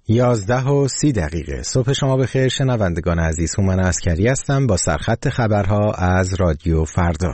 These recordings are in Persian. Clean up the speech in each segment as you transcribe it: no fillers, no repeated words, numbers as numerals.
11:30 صبح شما بخیر شنوندگان عزیز. هومن عسکری هستم با سرخط خبرها از رادیو فردا.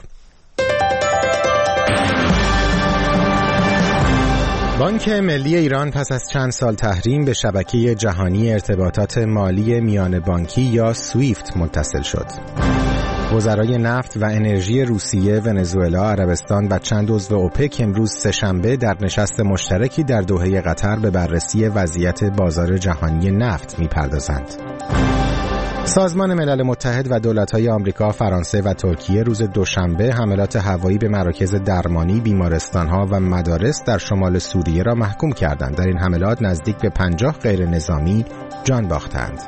بانک ملی ایران پس از چند سال تحریم به شبکه جهانی ارتباطات مالی میان بانکی یا سویفت متصل شد. وزرای نفت و انرژی روسیه، ونزوئلا، عربستان و چند عضو اوپک امروز سه‌شنبه در نشست مشترکی در دوحه قطر به بررسی وضعیت بازار جهانی نفت می‌پردازند. سازمان ملل متحد و دولت‌های آمریکا، فرانسه و ترکیه روز دوشنبه حملات هوایی به مراکز درمانی، بیمارستان‌ها و مدارس در شمال سوریه را محکوم کردند. در این حملات نزدیک به 50 غیر نظامی جان باختند.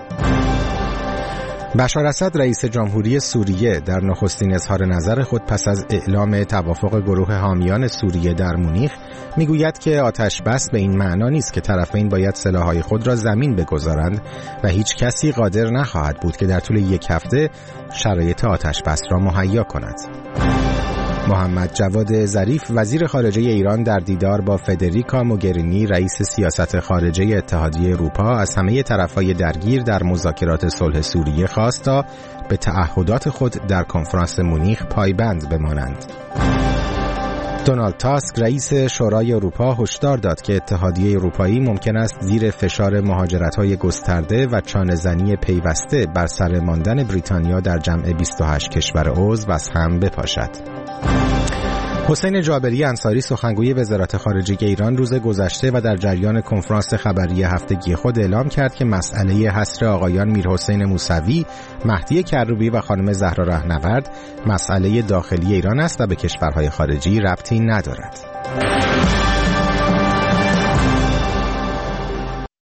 بشار اسد رئیس جمهوری سوریه در نخستین اظهار نظر خود پس از اعلام توافق گروه حامیان سوریه در مونیخ میگوید که آتش بس به این معنا نیست که طرفین باید سلاح‌های خود را زمین بگذارند و هیچ کسی قادر نخواهد بود که در طول یک هفته شرایط آتش بس را مهیا کند. محمد جواد ظریف وزیر خارجه ایران در دیدار با فدریکا موگرینی رئیس سیاست خارجه اتحادیه اروپا از همه طرف‌های درگیر در مذاکرات صلح سوریه خواست تا به تعهدات خود در کنفرانس مونیخ پایبند بمانند. دونالد تاسک رئیس شورای اروپا هشدار داد که اتحادیه اروپایی ممکن است زیر فشار مهاجرت‌های گسترده و چانه‌زنی پیوسته بر سر ماندن بریتانیا در جمع 28 کشور عضو از هم بپاشد. حسین جابری انصاری سخنگوی وزارت خارجه ایران روز گذشته و در جریان کنفرانس خبری هفتگی خود اعلام کرد که مسئله حصر آقایان میرحسین موسوی، مهدی کروبی و خانم زهرا رهنورد مسئله داخلی ایران است و به کشورهای خارجی ربطی ندارد.